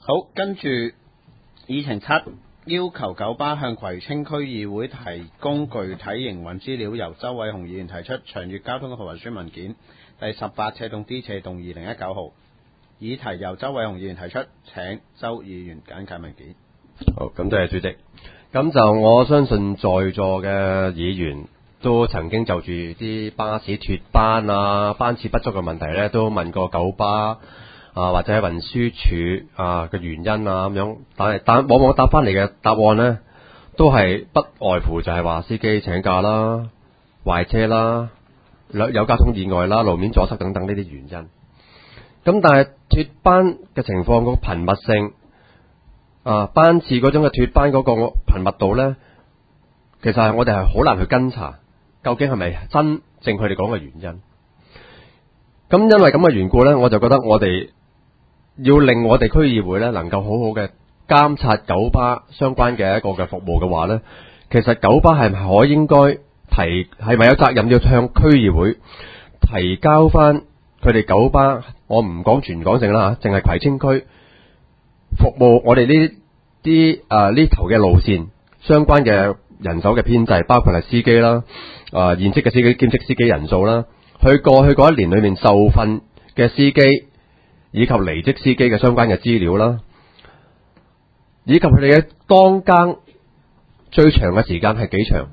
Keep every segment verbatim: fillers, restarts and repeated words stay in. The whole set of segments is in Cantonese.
好，跟住議程七，要求九巴向葵青區議會提供具體營運資料，由周偉雄議員提出長粵交通嘅運輸文件第十八斜洞 D 斜洞二零一九號，議題由周偉雄議員提出，請周議員簡介文件。 好，咁多謝主席。咁就我相信在座嘅議員都曾經就住啲巴士脫班啊、班次不足嘅問題咧，都問過九巴啊或者運輸署啊嘅原因啊咁樣，但係但往往答翻嚟嘅答案咧，都係不外乎就係話司機請假啦、壞車啦、有有交通意外啦、路面阻塞等等呢啲原因。咁但係脫班嘅情況個頻密性啊，班次嗰種嘅脫班嗰個頻密度咧，其實係我哋係好難去跟查，究竟係咪真正佢哋講嘅原因？咁因為咁嘅緣故咧，我就覺得我哋要令我哋區議會咧能夠好好嘅監察九巴相關嘅一個嘅服務嘅話咧，其實九巴係咪可應該提係咪有責任要向區議會提交翻佢哋九巴？我唔講全港性啦嚇，淨係葵青區服務我哋呢啲啊呢頭嘅路線相關嘅人手嘅編制，包括係司機啦、啊、呃、現職嘅司機、兼職司機人數啦，佢過去嗰一年裏面受訓嘅司機以及離職司機嘅相關嘅資料啦，以及佢哋嘅當更最長嘅時間係幾長，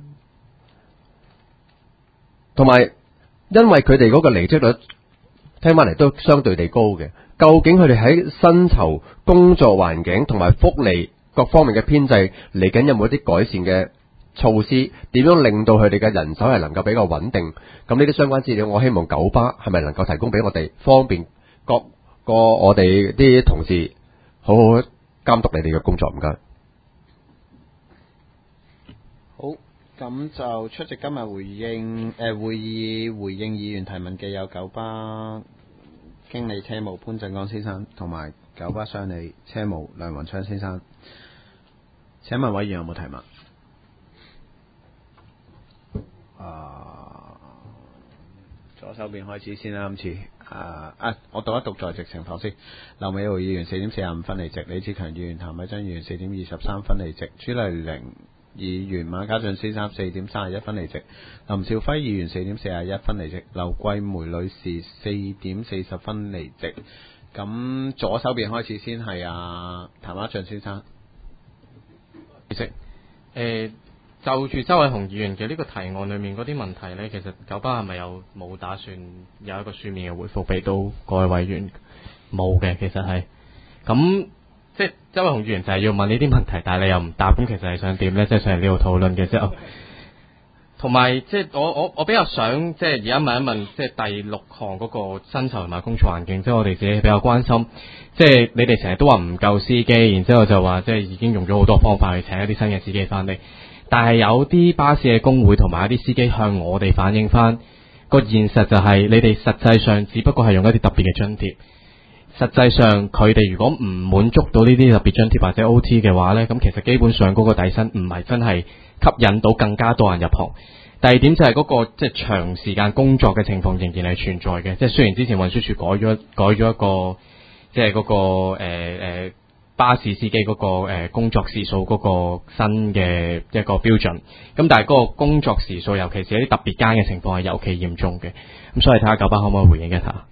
同埋因為佢哋嗰個離職率聽翻嚟都相對地高嘅。究竟佢哋喺薪酬、工作環境同埋福利各方面嘅編制嚟緊有冇一啲改善嘅措施？點樣令到佢哋嘅人手係能夠比較穩定？咁呢啲相關資料，我希望九巴係咪能夠提供俾我哋，方便各個我哋啲同事好好監督你哋嘅工作。唔該。 好，咁就出席今日回應誒、呃、會議回應議員提問嘅有九巴經理車務潘振剛先生同埋九巴商理車務梁雲昌先生。請問委員有冇提問？啊，左手邊開始先啦，今次啊啊，我讀一讀在席情況先。劉美豪議員四點四十五分離席，李志強議員、譚偉珍議員四點二十三分離席，朱麗玲議員、馬家俊先生四點三十一分離席，林兆輝議員四點四十一分離席，劉桂梅女士四點四十分離席。咁左手邊開始先係啊譚家俊先生。 主席，誒就住周偉雄議員嘅呢個提案裏面嗰啲問題呢，其實九巴係咪有冇打算有一個書面嘅回覆俾到各位委員？冇嘅，其實係咁。即係周偉雄議員就係要問呢啲問題，但係你又唔答，咁其實係想點呢？即係上嚟呢度討論嘅時候，同埋即係我我我比較想即係而家問一問，即係第六項嗰個薪酬同埋工作環境，即係我哋自己比較關心。即係你哋成日都話唔夠司機，然之後就話即係已經用咗好多方法去請一啲新嘅司機翻嚟，但係有啲巴士嘅工會同埋一啲司機向我哋反映翻個現實就係，你哋實際上只不過係用一啲特別嘅津貼。實際上佢哋如果唔滿足到呢啲特別津貼或者 O T 嘅話呢，咁其實基本上嗰個底薪唔係真係吸引到更加多人入行。第二點就係嗰、嗰個即係長時間工作嘅情況仍然係存在嘅，即係雖然之前運輸署改咗改咗一個即係嗰、嗰個誒誒、呃、巴士司機嗰、嗰個誒、呃、工作時數嗰個新嘅一個標準，咁但係嗰個工作時數尤其是一啲特別間嘅情況係尤其嚴重嘅，咁所以睇下九巴可唔可以回應一下。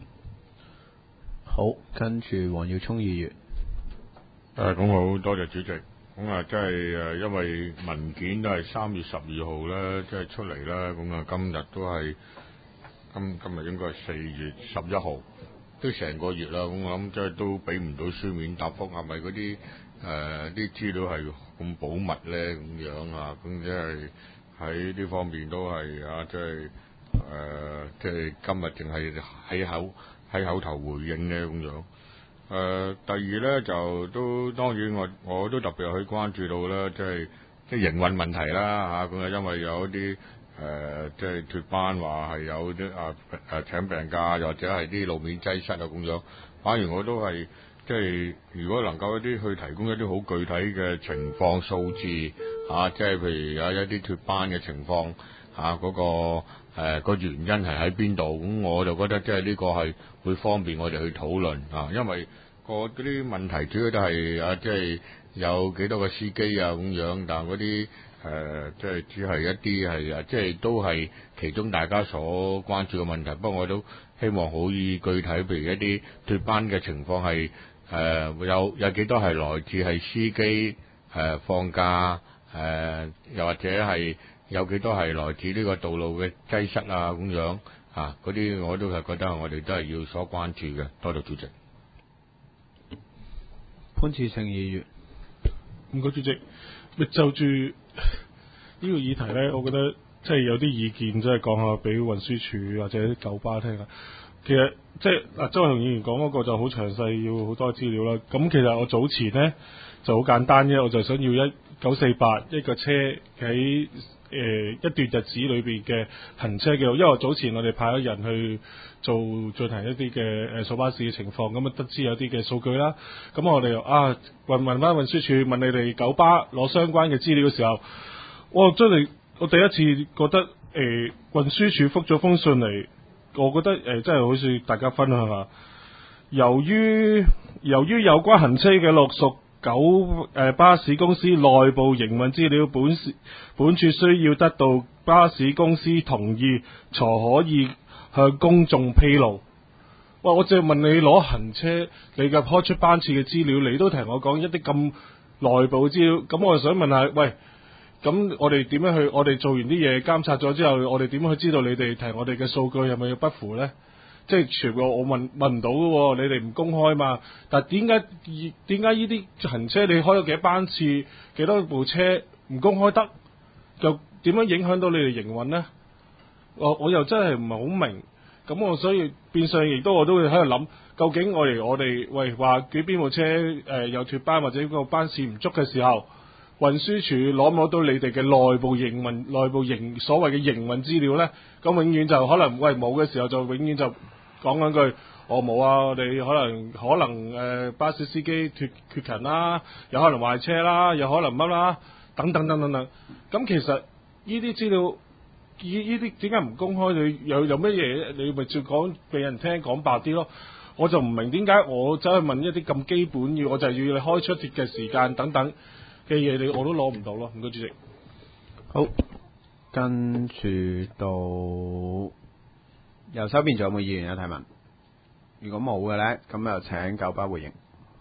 好，跟住黃耀聰議員。 誒，咁好多謝主席。咁啊，即係誒，因為文件都係三月十二號咧，即係出嚟啦。咁啊，今日都係今今日應該係四月十一號，都成個月啦。咁我諗即係都俾唔到書面答覆，係咪嗰啲誒啲資料係咁保密咧？咁樣啊，咁即係喺呢方面都係啊，即係誒，即係今日淨係喺口。喺口頭回應嘅咁樣，誒、呃、第二咧就都當然我我都特別去關注到啦，即係即係營運問題啦嚇，咁啊因為有一啲誒、呃、即係脫班話係有啲啊誒請病假，又或者係啲路面擠塞啊咁樣，反而我都係即係如果能夠一啲去提供一啲好具體嘅情況數字嚇、啊，即係譬如有一啲脫班嘅情況嚇嗰個。誒個、呃、原因係喺邊度？咁我就覺得即係呢個係會方便我哋去討論啊，因為嗰個嗰啲問題主要都係啊，即係有幾多個司機啊咁樣，但係嗰啲誒即係只係一啲係啊，即係都係其中大家所關注嘅問題。不過我都希望可以具體，譬如一啲脫班嘅情況係誒有有幾多係來自係司機誒、呃、放假誒、呃，又或者係有幾多係來自呢個道路嘅擠塞啊咁樣啊，嗰啲我都係覺得我哋都係要所關注嘅。多謝主席。 潘志勝議員， 唔該主席，咪就住呢個議題咧，我覺得即係有啲意見，即係講下俾運輸署或者啲九巴聽下。其實即係嗱，周偉雄議員講嗰個就好詳細，要好多資料啦。咁其實我早前咧就好簡單啫，我就想要一九四八一個車喺誒、呃、一段日子裏邊嘅行車記錄，因為早前我哋派咗人去做進行一啲嘅誒掃巴士嘅情況，咁啊得知有啲嘅數據啦。咁我哋又啊問問翻運輸署，問你哋九巴攞相關嘅資料嘅時候，我真係我第一次覺得誒、呃、運輸署覆咗封信嚟，我覺得誒、呃、真係好似大家分享下。由於由於有關行車嘅錄屬九誒、呃、巴士公司內部營運資料，本本處需要得到巴士公司同意，才可以向公眾披露。哇！我淨係問你攞行車你嘅開出班次嘅資料，你都同我講一啲咁內部嘅資料，咁我就想問下，喂，咁我哋點樣去？我哋做完啲嘢監察咗之後，我哋點樣去知道你哋提我哋嘅數據係咪要不符呢？即係全部我問問唔到嘅喎，你哋唔公開嘛？但係點解點解呢啲行車你開咗幾多班次，幾多部車唔公開得，又點樣影響到你哋營運呢？我我又真係唔係好明，咁我所以變相亦都我都會喺度諗，究竟我哋我哋喂話幾邊部車誒、呃、有脫班或者個班次唔足嘅時候，運輸署攞唔攞到你哋嘅內部營運、內部營所謂嘅營運資料呢？咁永遠就可能喂冇嘅時候就永遠就講緊句我冇啊！我哋可能可能誒、呃、巴士司機脫缺勤啦，有可能壞車啦，有可能乜啦，等等等等等。咁其實呢啲資料。呢呢啲點解唔公開？你有有乜嘢？你咪照講俾人聽，講白啲咯。我就唔明點解我走去問一啲咁基本要，我就係要你開出貼嘅時間等等嘅嘢，你我都攞唔到咯。唔該主席。 好，跟住到右手邊仲有冇議員有提問？如果冇嘅咧，咁就請九巴回應。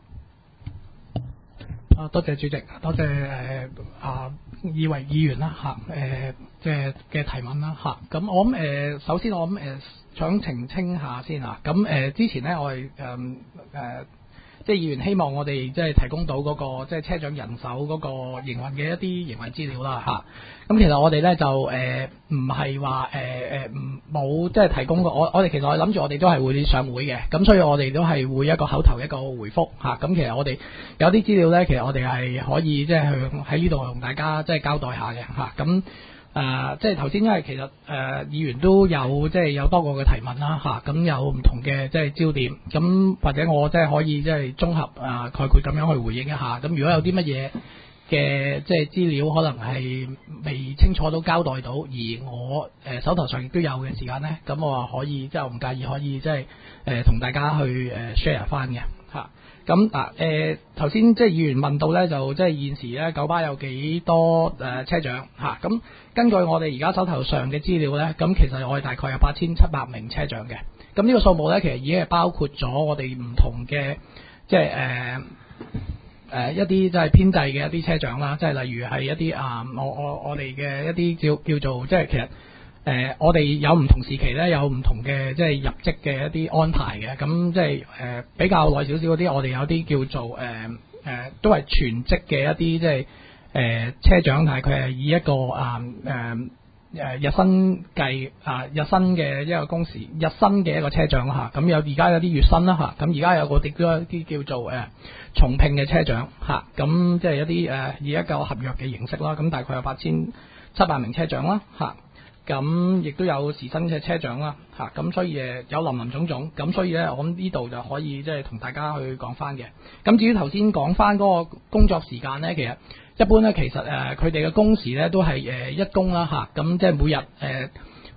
啊，多謝主席，多謝誒啊，以為議員啦嚇，誒即係嘅提問啦嚇。咁我諗誒、呃，首先我諗誒、呃、想澄清下先啊。咁誒、呃、之前咧，我係誒誒。呃即係議員希望我哋即係提供到嗰、那個即係車長人手嗰個營運嘅一啲營運資料啦嚇。咁、啊、其實我哋咧就誒唔係話誒誒唔冇即係提供過。我我哋其實我諗住我哋都係會上會嘅。咁所以我哋都係會一個口頭一個回覆嚇。咁、啊、其實我哋有啲資料咧，其實我哋係可以即係去喺呢度同大家即係交代下嘅嚇。咁、啊。誒、呃，即係頭先，因為其實誒、呃、議員都有即係有多個嘅提問啦嚇，咁、啊、有唔同嘅即係焦點，咁或者我即係可以即係綜合啊、呃、概括咁樣去回應一下。咁如果有啲乜嘢嘅即係資料可能係未清楚都交代到，而我誒、呃、手頭上亦都有嘅時間咧，咁我話可以即係我唔介意可以即係誒同大家去誒 share 翻嘅嚇。咁嗱誒頭先即係議員問到咧，就即係現時咧九巴有幾多誒、呃、車長嚇？咁、啊、根據我哋而家手頭上嘅資料咧，咁其實我哋大概有八千七百名車長嘅。咁呢個數目咧，其實已經係包括咗我哋唔同嘅即係誒誒一啲即係編制嘅一啲車長啦，即係例如係一啲啊、呃、我我我哋嘅一啲叫叫做即係其實。誒、呃，我哋有唔同時期咧，有唔同嘅即係入職嘅一啲安排嘅，咁即係誒、呃、比較耐少少嗰啲，我哋有啲叫做誒誒、呃、都係全職嘅一啲即係誒車長，但係佢係以一個啊誒誒日薪計啊日薪嘅一個工時日薪嘅一個車長嚇，咁有而家有啲月薪啦嚇，咁而家有個亦都有啲叫做誒、呃、重聘嘅車長嚇，咁即係一啲誒、呃、以一個合約嘅形式啦，咁大概有八千七百名車長啦嚇。啊咁亦都有時薪嘅車長啦，嚇、啊、咁所以誒有林林總總，咁所以咧我諗呢度就可以即係同大家去講翻嘅。咁至於頭先講翻嗰個工作時間咧，其實一般咧其實誒佢哋嘅工時咧都係誒、呃、一工啦嚇，咁、啊、即係每日誒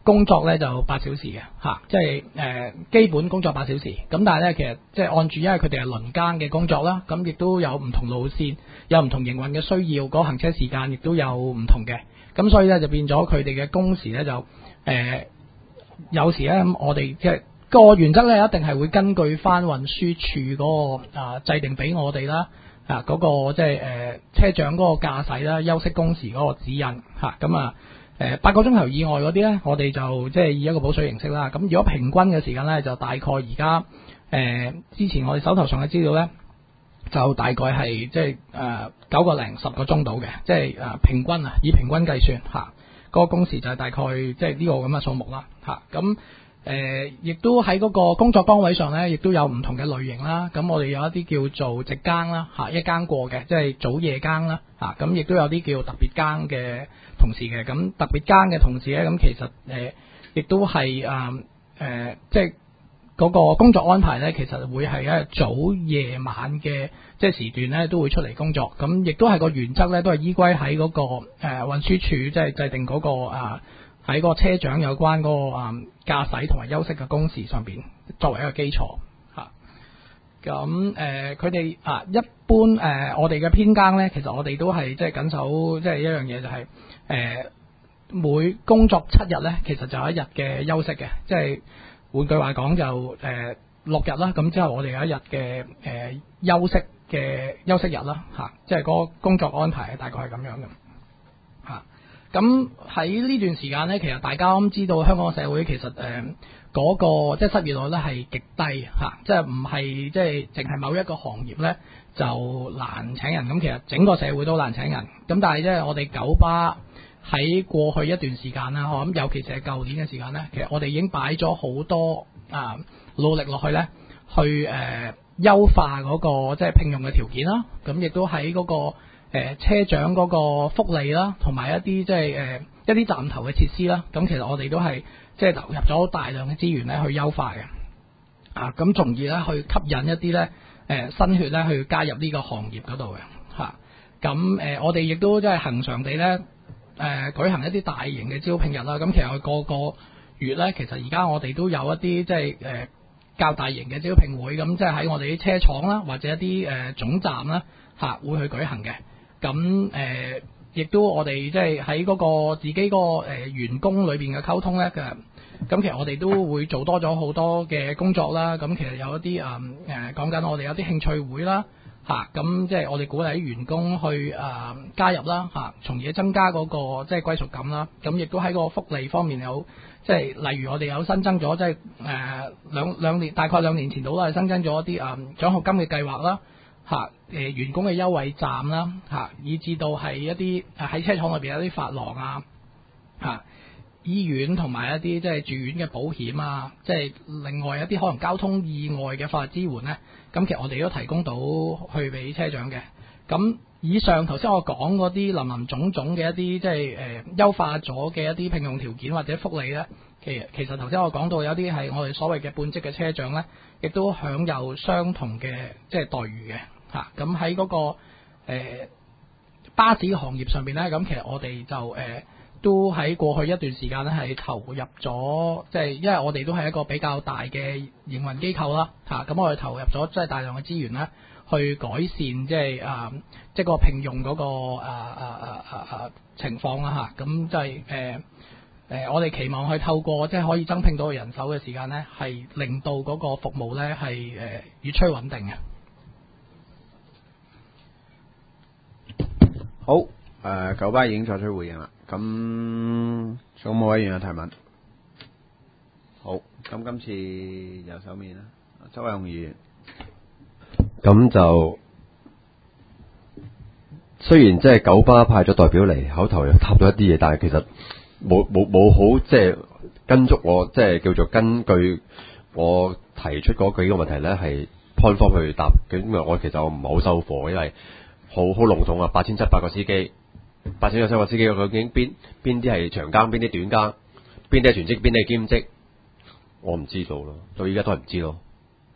工作咧就八小時嘅嚇，即係誒、呃、基本工作八小時。咁但係咧，其實即係按住，因為佢哋係輪更嘅工作啦，咁亦都有唔同路線，有唔同營運嘅需要，嗰、那個、行車時間亦都有唔同嘅。咁所以咧就變咗佢哋嘅工時咧就誒、呃、有時咧，我哋即係個原則咧一定係會根據翻運輸署嗰、那個啊、呃、制定俾我哋啦啊嗰、那個即係誒車長嗰個駕駛啦休息工時嗰個指引嚇咁啊。誒八個鐘頭以外嗰啲咧，我哋就即係以一個補水形式啦。咁如果平均嘅時間咧，就大概而家誒之前我哋手頭上嘅資料咧，就大概係即係誒九個零十個鐘度嘅，即係誒平均啊，以平均計算嚇，嗰、那個工時就係大概即係呢個咁嘅數目啦嚇。咁誒亦都喺嗰個工作崗位上咧，亦都有唔同嘅類型啦。咁我哋有一啲叫做直更啦嚇，一更過嘅，即係早夜更啦嚇。咁亦都有啲叫特別更嘅同事嘅。咁特別更嘅同事咧，咁其實誒亦、呃、都係誒誒，即係嗰個工作安排咧，其實會係一早夜晚嘅即係時段咧，都會出嚟工作。咁亦都係個原則咧，都係依歸喺嗰個誒、呃、運輸署即係制定嗰、那個啊。喺個車長有關嗰、那個啊、嗯、駕駛同埋休息嘅工時上邊作為一個基礎嚇。咁誒佢哋啊一般誒、呃、我哋嘅編更咧，其實我哋都係即係緊守即係一樣嘢就係、是、誒、呃、每工作七日咧，其實就有一日嘅休息嘅，即係換句話講就誒、呃、六日啦。咁之後我哋有一日嘅誒休息嘅休息日啦嚇、啊，即係嗰個工作安排大概係咁樣嘅嚇。咁喺呢段時間呢，其實大家都知道香港社會其實誒嗰、呃那個即係失業率咧係極低嚇、啊，即係唔係即係淨係某一個行業呢就難請人，咁其實整個社會都難請人。咁但係即係我哋九巴喺過去一段時間啦，我諗尤其是係舊年嘅時間呢，其實我哋已經擺咗好多啊努力落去呢，去誒、呃、優化嗰、那個即係聘用嘅條件啦。咁亦都喺嗰、那個誒、呃、車長嗰個福利啦，同埋一啲即係誒一啲站頭嘅設施啦，咁其實我哋都係即係投入咗大量嘅資源咧去優化嘅，啊咁從而咧去吸引一啲咧誒新血咧去加入呢個行業嗰度嘅嚇，咁、啊、誒、呃、我哋亦都即係恆常地咧誒、呃、舉行一啲大型嘅招聘日啦，咁其實我個個月咧，其實而家我哋都有一啲即係誒較大型嘅招聘會，咁即係喺我哋啲車廠啦，或者一啲誒、呃、總站啦嚇、啊、會去舉行嘅。咁誒，亦、呃、都我哋即係喺嗰個自己個誒、呃、員工裏邊嘅溝通咧嘅，咁其實我哋都會做多咗好多嘅工作啦。咁其實有一啲誒誒講緊我哋有啲興趣會啦，嚇、啊，咁即係我哋鼓勵啲員工去誒、呃、加入啦，嚇、啊，從而增加嗰、那個即係歸屬感啦。咁亦都喺個福利方面有，即係例如我哋有新增咗即係誒兩兩年，大概兩年前度啦，新增咗一啲誒獎學金嘅計劃啦。嚇誒、呃、員工嘅優惠站啦嚇、啊，以至到係一啲喺車廠裏邊有啲髮廊啊嚇、啊，醫院同埋一啲即係住院嘅保險啊，即係另外一啲可能交通意外嘅法律支援咧，咁其實我哋都提供到去俾車長嘅。咁以上頭先我講嗰啲林林總總嘅一啲即係誒、呃、優化咗嘅一啲聘用條件或者福利咧，其實其實頭先我講到有啲係我哋所謂嘅半職嘅車長咧，亦都享有相同嘅即係待遇嘅。嚇，咁喺嗰個、呃、巴士行業上邊咧，咁其實我哋就誒、呃、都喺過去一段時間咧係投入咗，即係因為我哋都係一個比較大嘅營運機構啦，嚇、啊，咁我哋投入咗即係大量嘅資源咧，去改善即係啊，即係個聘用嗰、那個啊啊啊啊啊情況啦嚇，咁即係誒誒，我哋期望去透過即係可以增聘到人手嘅時間咧，係令到嗰個服務咧係誒越趨穩定嘅。 好，誒、呃，九巴已經作出回應啦。咁仲有冇委員有提問？好，咁今次右手面啦，周偉雄議員。 咁就雖然即係九巴派咗代表嚟，口頭又答咗一啲嘢，但係其實冇冇冇好即係跟足我即係叫做根據我提出嗰幾個問題咧，係 point form 去答。咁我其實我唔係好收貨，因為好好籠統啊，八千七百個司機，八千七百個司機，究竟邊邊啲係長更，邊啲短更，邊啲係全職，邊啲係兼職，我唔知道咯，到依家都係唔知咯。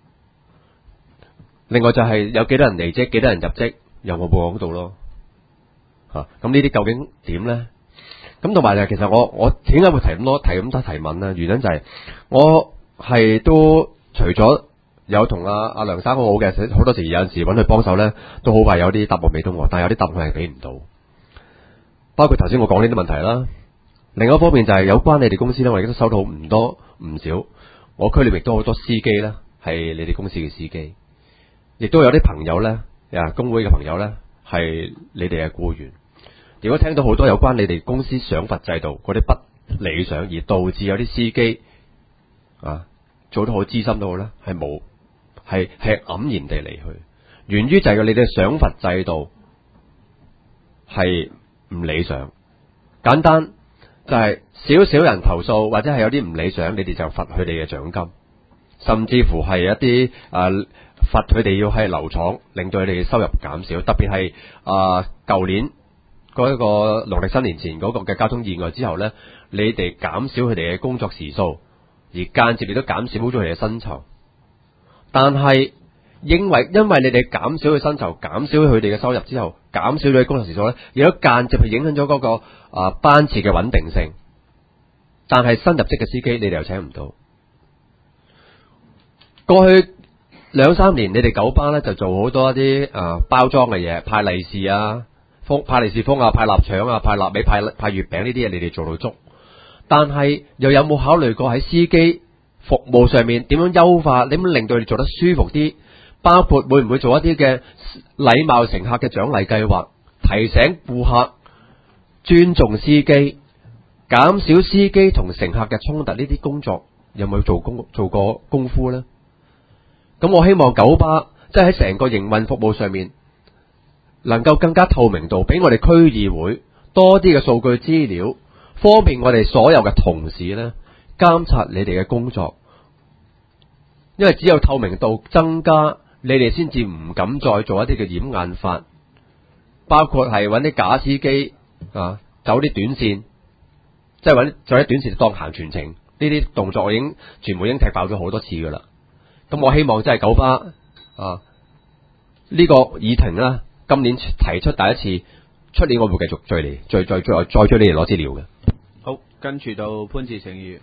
另外就係有幾多人離職，幾多人入職，又冇報講到咯。嚇、啊，咁呢啲究竟點咧？ 咁同埋就其實我我點解會提咁多提咁多提問呢？原因就係我係都除咗有同阿阿梁生好好嘅，好多時有陣時揾佢幫手呢，都好快有啲答案俾到我，但係有啲答案係俾唔到。包括頭先我講呢啲問題啦。另一方面就係有關你哋公司呢，我亦都收到唔多唔少，我區裏面亦都好多司機呢，係你哋公司嘅司機，亦都有啲朋友呢，啊工會嘅朋友呢，係你哋嘅僱員。如果聽到好多有關你哋公司賞罰制度嗰啲不理想，而導致有啲司機啊做得好資深都好呢，係冇係係黯然地離去，源於就係你哋賞罰制度係唔理想。簡單就係少少人投訴或者係有啲唔理想，你哋就罰佢哋嘅獎金，甚至乎係一啲誒罰佢哋要係留廠，令到佢哋嘅收入減少。特別係誒舊年嗰一個農曆新年前嗰個嘅交通意外之後呢，你哋減少佢哋嘅工作時數，而間接亦都減少咗佢哋嘅薪酬。但係因為因為你哋減少佢薪酬，減少佢哋嘅收入之後，減少咗佢工作時數呢，亦都間接係影響咗嗰個啊班次嘅穩定性。但係新入職嘅司機，你哋又請唔到。過去兩三年，你哋九巴呢就做好多一啲啊包裝嘅嘢，派利是啊。派利是封啊，派臘腸啊，派臘味，派派月餅呢啲嘢，你哋做到足。但係又有冇考慮過喺司機服務上面點樣優化？點樣令到你做得舒服啲？包括會唔會做一啲嘅禮貌乘客嘅獎勵計劃，提醒顧客尊重司機，減少司機同乘客嘅衝突？呢啲工作有冇做功做過功夫呢？咁我希望九巴即係喺成個營運服務上面，能夠更加透明度，俾我哋區議會多啲嘅數據資料，方便我哋所有嘅同事呢監察你哋嘅工作。因為只有透明度增加，你哋先至唔敢再做一啲嘅掩眼法，包括係揾啲假司機啊，走啲短線，即係揾走啲短線當行全程，呢啲動作我已經全部已經踢爆咗好多次噶啦。咁我希望真係九巴啊呢個議程啦。今年提出第一次，出年我會繼續追你，再再再再追你哋攞資料嘅。 好，跟住到潘志成議員。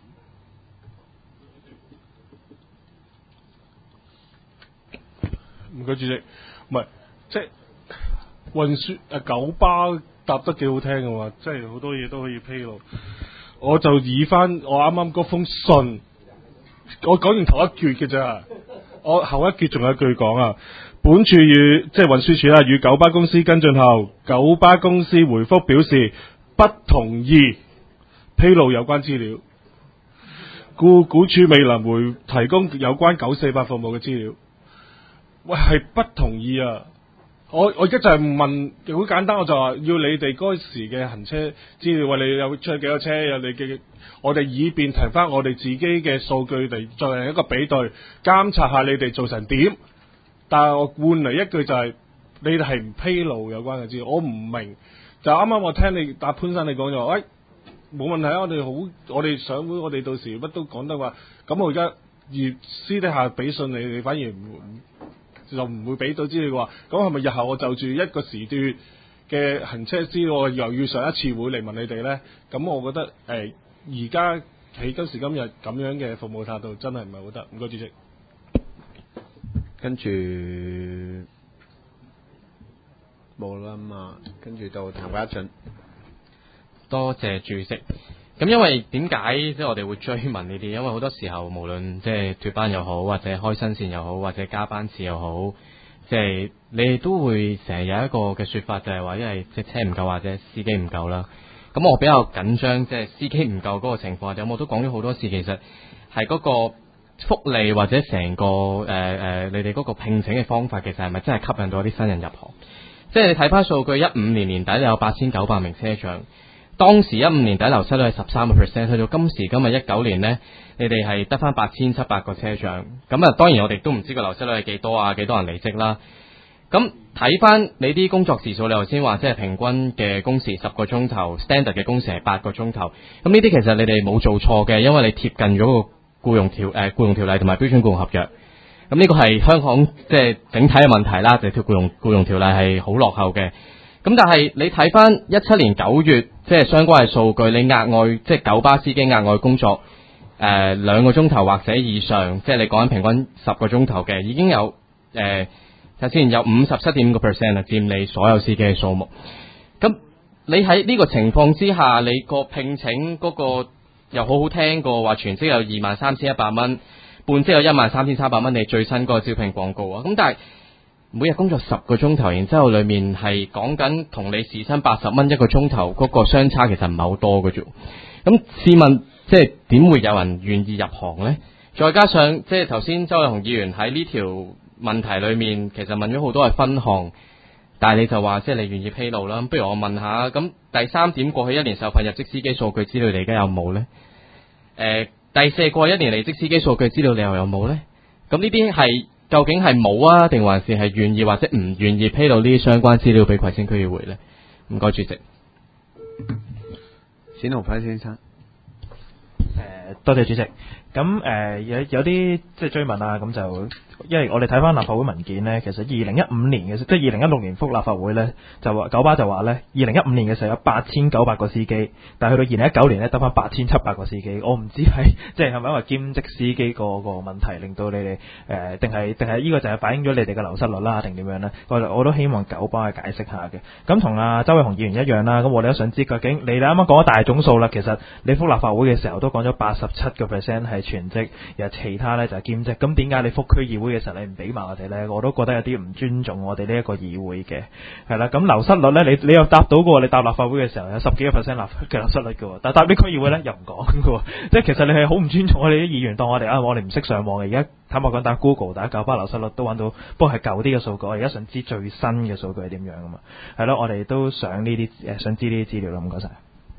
唔該主席，唔係即係運輸誒九巴答得幾好聽嘅嘛，即係好多嘢都可以披露。我就以翻我啱啱嗰封信，我講完頭一橛嘅咋，我後一橛仲有一句講啊。本處與即係運輸署啦，與九巴公司跟進後，九巴公司回覆表示不同意披露有關資料，故股處未能回提供有關九四八服務嘅資料。喂，係不同意啊！我我而家就係問，好簡單，我就話要你哋嗰時嘅行車資料，喂，你有出去幾多車，有你嘅，我哋以便提翻我哋自己嘅數據嚟進行一個比對，監察下你哋做成點。但係我換嚟一句就係、是，你哋係唔披露有關嘅資料，我唔明。就啱啱我聽你答潘生你講咗，喂、哎，冇問題啊！我哋好，我哋上會，我哋到時乜都講得話。咁我而家而私底下俾信你，你反而唔就唔會俾到資料嘅話，咁係咪日後我就住一個時段嘅行車資料，我又要上一次會嚟問你哋呢？咁我覺得誒，而家喺今時今日咁樣嘅服務態度真係唔係好得。唔該主席。 跟住冇啦嘛，跟住到譚家俊。 多謝主席。咁因為點解即係我哋會追問呢啲？因為好多時候無論即係脫班又好，或者開新線又好，或者加班次又好，即係你哋都會成日有一個嘅說法，就係話因為即係車唔夠或者司機唔夠啦。咁我比較緊張，即係司機唔夠嗰個情況，或者我都講咗好多次，其實係嗰個福利或者成個誒誒、呃，你哋嗰個聘請嘅方法，其實係咪真係吸引到一啲新人入行？即係你睇翻數據，一五年年底有八千九百名車長。當時一五年底流失率係十三個 percent， 去到今時今日一九年呢，你哋係得翻八千七百個車長。咁啊，當然我哋都唔知個流失率係幾多啊，幾多人離職啦。咁睇翻你啲工作時數，你頭先話即係平均嘅工時十個鐘頭 ，standard 嘅工時係八個鐘頭。咁呢啲其實你哋冇做錯嘅，因為你貼近咗個僱傭條誒僱傭條例同埋標準僱傭合約。咁呢個係香港即係整體嘅問題啦，就係條僱傭僱傭條例係好落後嘅。 咁但係你睇翻一七年九月即係相關嘅數據，你額外即係九巴司機額外工作誒兩、呃、個鐘頭或者以上，即係你講緊平均十個鐘頭嘅，已經有誒睇先有五十七點五個 percent 啊，佔你所有司機嘅數目。咁你喺呢個情況之下，你個聘請嗰個又好好聽過話全職有二萬三千一百蚊，半職有一萬三千三百蚊，你最新嗰個招聘廣告啊。咁但係每日工作十個鐘頭，然之後裡面係講緊同你時薪八十蚊一個鐘頭嗰個相差，其實唔係好多嘅啫。咁試問，即係點會有人願意入行呢？再加上即係頭先周偉雄議員喺呢條問題裡面，其實問咗好多係分項。但係你就話即係你願意披露啦，不如我問下，咁第三點過去一年受聘入職司機數據資料你而家有冇呢？誒、呃，第四過去一年離職司機數據資料你又有冇呢？咁呢啲係究竟係冇啊，定還是係願意或者唔願意披露呢啲相關資料俾葵青區議會呢？唔該，主席。 冼豪輝先生。誒、 呃，多謝主席。咁誒、呃、有有啲即係追問啊，咁就因為我哋睇翻立法會文件呢，其實二零一五年嘅即係二零一六年覆立法會呢，就話九巴就話呢，二零一五年嘅時候有八千九百個司機，但係去到二零一九年呢，得翻八千七百個司機。我唔知係即係係咪因為兼職司機個個問題令到你哋誒，定係定係呢個就係反映咗你哋嘅流失率啦，定點樣呢？我我都希望九巴去解釋下嘅。咁同阿周偉雄議員一樣啦，咁我哋都想知究竟你哋啱啱講咗大總數啦，其實你覆立法會嘅時候都講咗八十七個 percent 係全職，又其他呢就係兼職。咁點解你覆區議會嘅時候你唔俾埋我哋呢？我都覺得有啲唔尊重我哋呢一個議會嘅。係啦，咁流失率呢，你你又答到嘅，你答立法會嘅時候有十幾個 percent 嘅流失率嘅，但係答啲區議會呢，又唔講嘅，即係其實你係好唔尊重我哋啲議員，當我哋啊我哋唔識上網嘅。而家坦白講打 Google 打九巴流失率都揾到，不過係舊啲嘅數據。我而家想知最新嘅數據係點樣啊嘛？係咯，我哋都想呢啲誒想知呢啲資料啦。唔該晒。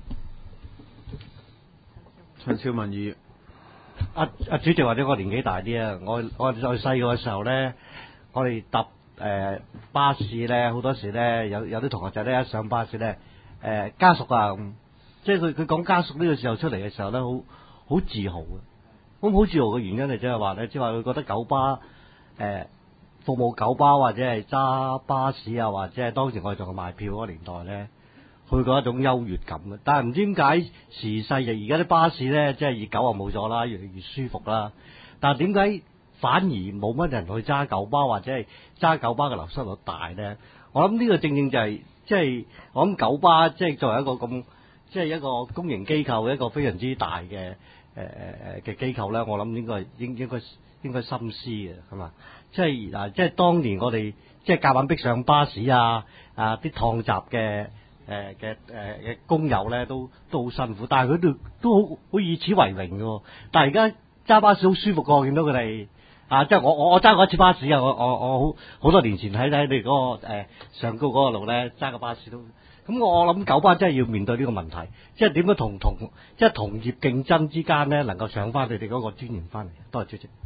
陳超文議員。 阿阿主席或者我年紀大啲啊，我我再細個嘅時候咧，我哋搭誒、呃、巴士咧，好多時咧有有啲同學仔咧一上巴士咧，誒、呃、家屬啊，即係佢佢講家屬呢個時候出嚟嘅時候咧，好好自豪嘅。咁好自豪嘅原因係即係話咧，即係話佢覺得九巴誒、呃、服務九巴或者係揸巴士啊，或者係當時我哋仲係賣票嗰個年代咧。佢覺得一種優越感嘅，但係唔知點解時勢就而家啲巴士咧，即係熱狗啊冇咗啦，越嚟越舒服啦。但係點解反而冇乜人去揸九巴或者係揸九巴嘅流失率大咧？我諗呢個正正就係即係我諗九巴即係作為一個咁即係一個公營機構一個非常之大嘅誒誒誒嘅機構咧，我諗應該應應該應該深思嘅係嘛？即係嗱，即係當年我哋即係夾硬逼上巴士啊啊啲趟閘嘅。誒嘅誒嘅工友咧都都好辛苦，但係佢哋都好好以此為榮嘅。但係而家揸巴士好舒服㗎，我見到佢哋啊，即係我我我揸過一次巴士啊，我我我好好多年前喺喺你嗰個誒上高嗰個路咧揸個巴士都咁，我諗九巴真係要面對呢個問題，即係點樣同同即係同業競爭之間咧能夠上翻佢哋嗰個尊嚴翻嚟。多謝主席。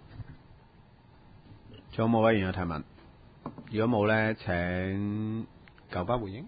仲有冇委員有提問？如果冇咧，請九巴回應。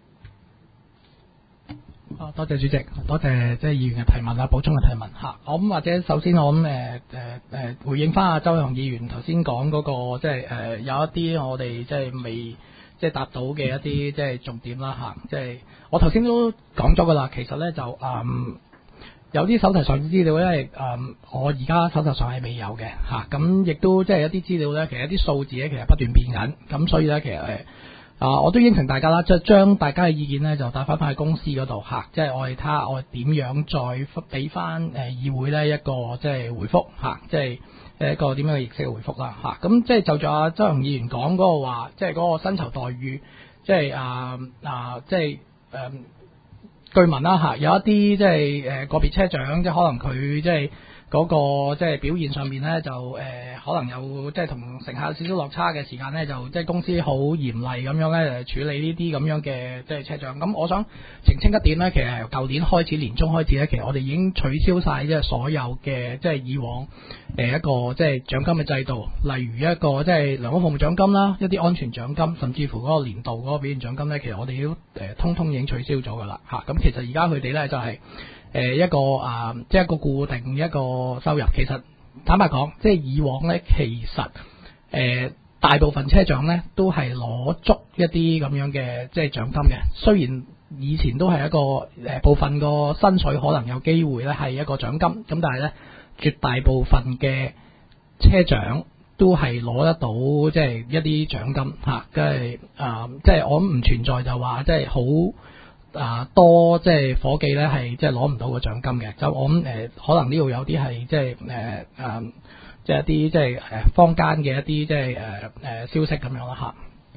啊，多謝主席，多謝即係議員嘅提問啦，補充嘅提問嚇。我諗或者首先我諗誒誒誒回應翻阿周偉雄議員頭先講嗰個即係誒有一啲我哋即係未即係答到嘅一啲即係重點啦嚇。即係我頭先都講咗噶啦，其實咧就誒、嗯、有啲手提上資料咧誒、嗯、我而家手頭上係未有嘅嚇。咁亦都即係一啲資料咧，其實一啲數字咧其實不斷變緊，咁所以咧其實誒。啊！我都應承大家啦，即係將大家嘅意見咧，就帶翻翻去公司嗰度嚇，即係我哋睇下我哋點樣再俾翻誒議會咧一個即係回覆嚇，即係誒一個點樣嘅形式嘅回覆啦嚇。咁即係就住阿周雄議員講嗰個話，即係嗰個薪酬待遇，即係啊啊，即係誒、呃、據聞啦嚇，有一啲即係誒個別車長，即係可能佢即係。嗰、那個即係表現上面咧，就誒、呃、可能有即係同乘客有少少落差嘅時間咧，就即係公司好嚴厲咁樣咧處理呢啲咁樣嘅即係車長。咁我想澄清一點咧，其實由舊年開始，年中開始咧，其實我哋已經取消晒即係所有嘅即係以往誒一個即係獎金嘅制度，例如一個即係良好服務獎金啦，一啲安全獎金，甚至乎嗰個年度嗰個表現獎金咧，其實我哋都誒、呃、通通已經取消咗噶啦嚇。咁、啊、其實而家佢哋咧就係、是。誒一個啊，即係一個固定一個收入。其實坦白講，即係以往咧，其實誒、呃、 大部分車長咧都係攞足一啲咁樣嘅即係獎金嘅。雖然以前都係一個誒、呃、部分個薪水可能有機會咧係一個獎金，咁但係咧絕大部分嘅車長都係攞得到即係一啲獎金嚇，即係啊，即係我唔存在就話即係好啊多即係伙計咧係即係攞唔到個獎金嘅。就我諗誒、呃，可能呢度有啲係即係誒誒，即係一啲即係誒坊間嘅一啲即係誒誒消息咁樣啦嚇。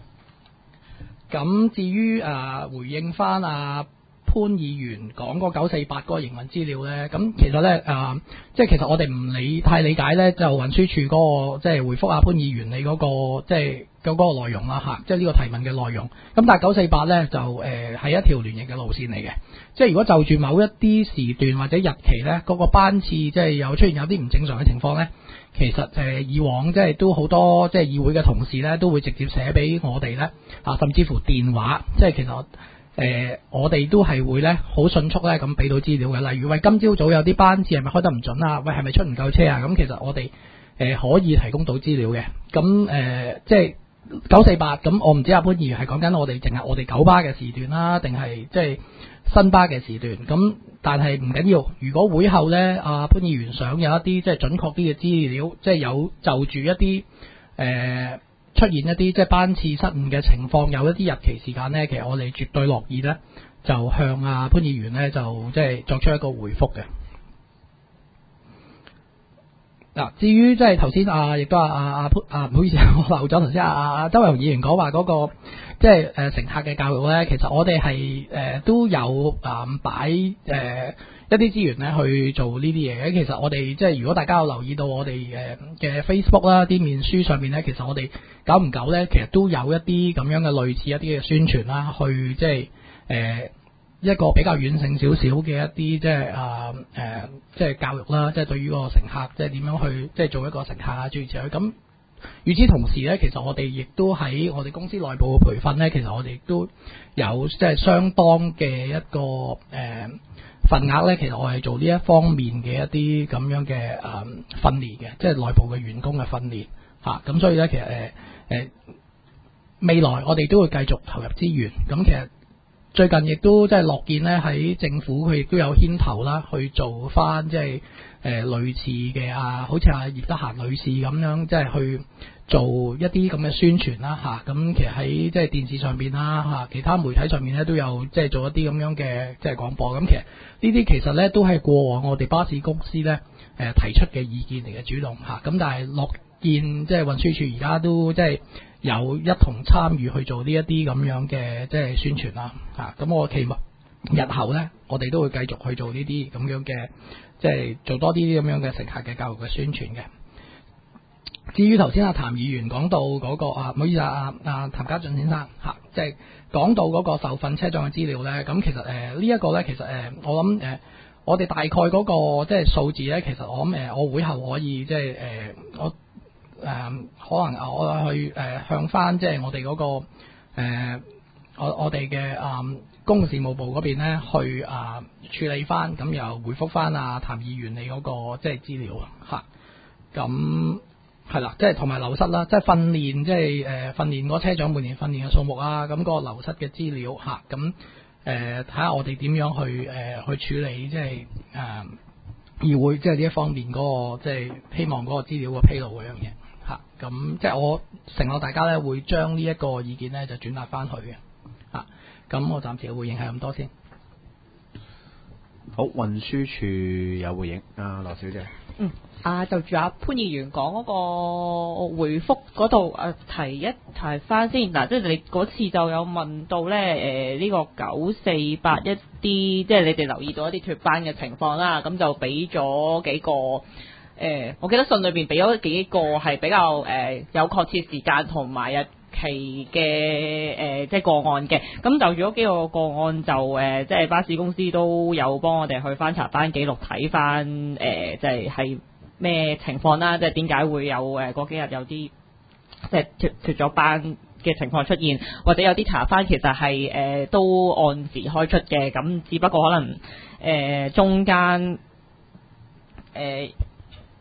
咁至於啊、呃、回應翻啊潘議員講嗰九四八嗰個營運資料咧，咁其實咧啊、呃，即係其實我哋唔理太理解咧，就運輸署嗰個即係回覆啊潘議員你嗰、個即係嗰嗰個內容啦嚇，即係呢個提問嘅內容。咁但係九四八咧就誒係、呃、一條聯營嘅路線嚟嘅，即係如果就住某一啲時段或者日期咧，嗰、個班次即係有出現有啲唔正常嘅情況咧，其實誒、呃、以往即係都好多即係議會嘅同事咧都會直接寫俾我哋咧啊，甚至乎電話，即係其實。誒、呃，我哋都係會咧，好迅速咧咁俾到資料嘅。例如，喂，今朝早有啲班次係咪開得唔準啊？喂，係咪出唔夠車啊？咁其實我哋誒、呃、可以提供到資料嘅。咁誒、呃，即係九四八。咁我唔知阿潘議員係講緊我哋淨係我哋九巴嘅時段啦，定係即係新巴嘅時段。咁但係唔緊要。如果會後咧，阿潘議員想有一啲即係準確啲嘅資料，即係有就住一啲誒。呃出現一啲即係班次失誤嘅情況，有一啲日期時間呢，其實我哋絕對樂意呢，就向阿潘議員呢，就即係作出一個回覆嘅。嗱，至於即係頭先啊，亦都啊啊啊潘啊，唔好意思，我漏咗頭先啊啊周偉雄議員講話嗰個即係誒乘客嘅教育呢，其實我哋係誒都有啊擺誒。呃一啲資源咧去做呢啲嘢嘅，其實我哋即係如果大家有留意到我哋誒嘅 Facebook 啦，啲面書上面咧，其實我哋久唔久咧，其實都有一啲咁樣嘅類似一啲嘅宣傳啦，去即係誒一個比較軟性少少嘅一啲即係啊誒即係教育啦，即係對於個乘客即係點樣去即係做一個乘客啊諸如此類。咁與此同時咧，其實我哋亦都喺我哋公司內部嘅培訓咧，其實我哋亦都有即係相當嘅一個誒。呃份額咧，其實我係做呢一方面嘅一啲咁樣嘅誒、嗯、訓練嘅，即係內部嘅員工嘅訓練嚇。咁、啊、所以咧，其實誒誒、呃、未來我哋都會繼續投入資源。咁其實最近亦都即係樂見咧喺政府佢亦都有牽頭啦，去做翻即係誒、呃、類似嘅啊，好似阿葉德嫻女士咁樣，即係去做一啲咁嘅宣傳啦嚇。咁、啊、其實喺即係電視上邊啦嚇，其他媒體上面咧都有即係做一啲咁樣嘅即係廣播。咁其實呢啲其實咧都係過往我哋巴士公司咧誒、呃、提出嘅意見嚟嘅主動嚇，咁、啊、但係樂見即係運輸署而家都即係有一同參與去做呢一啲咁樣嘅即係宣傳啦嚇，咁、啊、我期望日後咧我哋都會繼續去做呢啲咁樣嘅即係做多啲咁樣嘅乘客嘅教育嘅宣傳嘅。至於頭先阿譚議員講到嗰、那個啊，唔好意思啊，阿譚家俊先生嚇，即係講到嗰個受訓車長嘅資料咧，咁其實誒、呃這個、呢一個咧，其實誒、呃、我諗誒、呃、我哋大概嗰、那個即係數字咧，其實我諗誒、呃、我會後可以即係誒、呃、我誒、呃、可能我去誒、呃、向翻即係我哋嗰、那個誒、呃、我我哋嘅誒公共事務部嗰邊咧去啊、呃、處理翻，咁又回覆翻阿譚議員你嗰、那個即係資料嚇，咁。係啦，即係同埋流失啦，即係訓練，即係誒訓練嗰車長每年訓練嘅數目啊，咁、那個流失嘅資料嚇，咁誒睇下我哋點樣去誒、呃、去處理，即係誒、呃、議會即係呢一方面嗰、那個即係希望嗰個資料嘅披露嗰樣嘢嚇，咁即係我承諾大家咧會將呢一個意見咧就轉達翻去嘅嚇，咁我暫時嘅回應係咁多先。 好，運輸署有回應，啊羅小姐。 嗯，啊就住阿潘議員講嗰個回覆嗰度誒提一提翻先嗱，即係你嗰次就有問到咧誒呢個九四八一啲，即係你哋留意到一啲脫班嘅情況啦，咁就俾咗幾個誒、呃，我記得信裏邊俾咗幾個係比較誒、呃、有確切時間同埋日期嘅誒、呃、即係個案嘅，咁就如果幾個個案就誒、呃、即係巴士公司都有幫我哋去翻查班記錄睇翻誒即係係咩情況啦，即係點解會有誒嗰幾日有啲即係脫脫咗班嘅情況出現，或者有啲查翻其實係誒、呃、都按時開出嘅，咁只不過可能誒、呃、中間誒。呃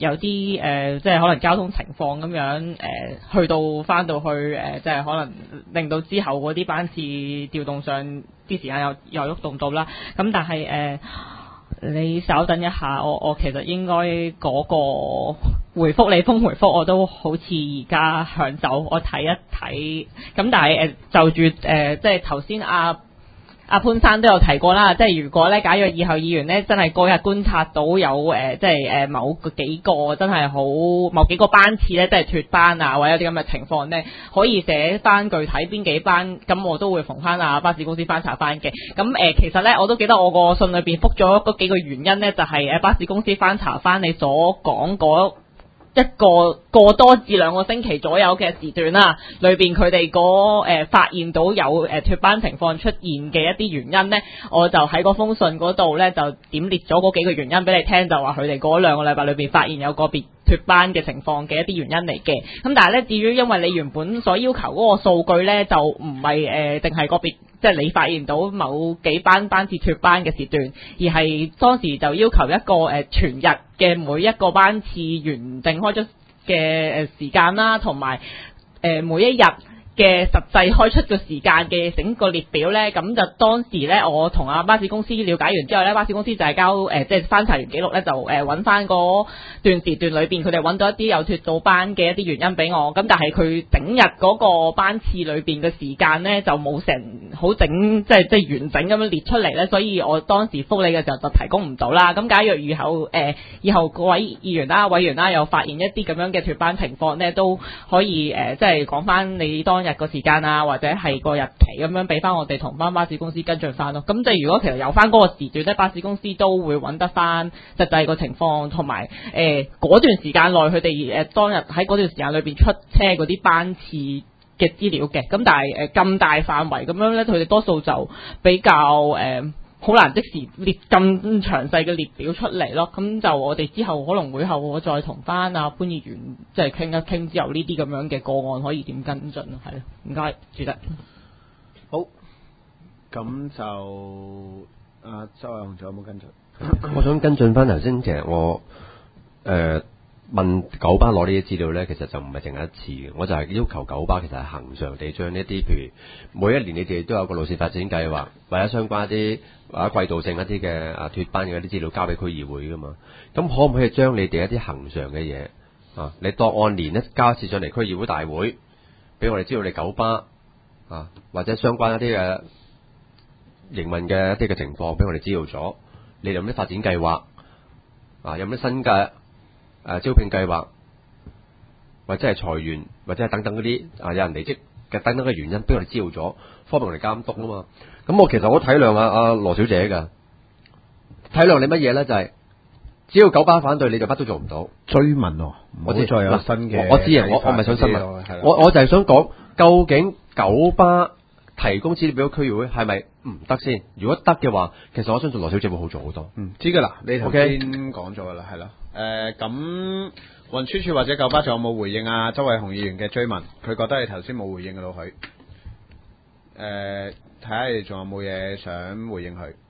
有啲誒、呃，即係可能交通情況咁樣誒、呃，去到翻到去誒、呃，即係可能令到之後嗰啲班次調動上啲時間又又喐動到啦。咁但係誒、呃，你稍等一下，我我其實應該嗰個回覆你封回覆我都好似而家享受，我睇一睇。咁但係誒、呃、就住誒、呃，即係頭先阿。阿潘生都有提過啦，即係如果咧，假如以後議員咧真係嗰日觀察到有誒、呃，即係誒、呃、某幾個真係好某幾個班次咧，即係脫班啊，或者有啲咁嘅情況咧，可以寫翻具體邊幾班，咁我都會逢翻啊巴士公司翻查翻嘅。咁誒、呃，其實咧我都記得我個信裏邊覆咗嗰幾個原因咧，就係、是、誒巴士公司翻查翻你所講嗰一個過多至兩個星期左右嘅時段啦，裏邊佢哋嗰誒發現到有誒脫班情況出現嘅一啲原因呢，我就喺嗰封信嗰度呢，就點列咗嗰幾個原因俾你聽，就話佢哋嗰兩個禮拜裏邊發現有個別脫班嘅情況嘅一啲原因嚟嘅。咁但係呢，至於因為你原本所要求嗰個數據呢，就唔係誒定係個別。即係你發現到某幾班班次脫班嘅時段，而係當時就要求一個誒、呃、全日嘅每一個班次原定開出嘅誒時間啦，同埋誒每一日嘅實際開出嘅時間嘅整個列表咧，咁就當時咧，我同阿巴士公司了解完之後咧，巴士公司就係交誒、呃、即係翻查完記錄咧，就誒揾翻嗰段時段裏邊，佢哋揾到一啲有脫到班嘅一啲原因俾我。咁但係佢整日嗰個班次裏邊嘅時間咧，就冇成好整，即係即係完整咁樣列出嚟咧，所以我當時覆你嘅時候就提供唔到啦。咁假如以後誒、呃、以後各位議員啦、委員啦，有發現一啲咁樣嘅脫班情況咧，都可以誒、呃、即係講翻你當日個時間啊，或者係個日期咁樣俾翻我哋同翻巴士公司跟進翻咯。咁即係如果其實有翻嗰個時段咧，巴士公司都會揾得翻實際個情況，同埋誒嗰段時間內佢哋誒當日喺嗰段時間裏邊出車嗰啲班次嘅資料嘅。咁但係誒咁大範圍咁樣咧，佢哋多數就比較誒好難即時列咁詳細嘅列表出嚟咯。咁就我哋之後可能會後我再同翻阿潘議員即係傾一傾之後呢啲咁樣嘅個案可以點跟進咯，係咯，唔該，主席。 好，咁就阿周偉雄仲有冇跟進？ 我想跟進翻頭先，其實我誒、呃、問九巴攞呢啲資料咧，其實就唔係淨係一次嘅，我就係要求九巴其實係恆常地將呢啲，譬如每一年你哋都有個路線發展計劃，或者相關一啲或者季度性一啲嘅啊脫班嘅一啲資料交俾區議會噶嘛。咁可唔可以將你哋一啲恆常嘅嘢啊，你當按年咧交一次上嚟區議會大會，俾我哋知道你九巴啊或者相關一啲嘅營運嘅一啲嘅情況，俾我哋知道咗。你哋有咩發展計劃啊？有咩新嘅誒、啊、招聘計劃，或者係裁員，或者係等等嗰啲啊有人離職嘅等等嘅原因，俾我哋知道咗，方便我哋監督啊嘛。咁我其實我體諒阿阿羅小姐㗎，體諒你乜嘢咧？就係、是、只要九巴反對，你就乜都做唔到。 追問喎、哦， 我知再有新嘅， 我知啊，我我唔係想新聞，我我就係想講，究竟九巴提供資料俾區議會係咪唔得先？如果得嘅話，其實我相信羅小姐會好做好多。 嗯，知㗎啦，你頭先 Okay 講咗㗎啦，係咯。誒咁運輸署或者九巴仲有冇回應啊？周偉雄議員嘅追問，佢覺得你頭先冇回應㗎咯，佢誒睇下你仲有冇嘢想回應佢？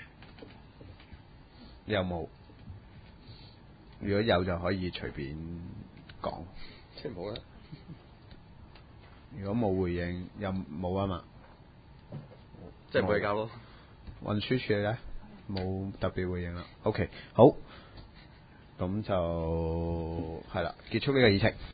有冇？如果有就可以隨便講， 即係冇啦。 如果冇回應，又冇啊嘛。 即係唔會交咯。 運輸署咧冇特別回應啦。OK，好，咁就係啦，結束呢個議程。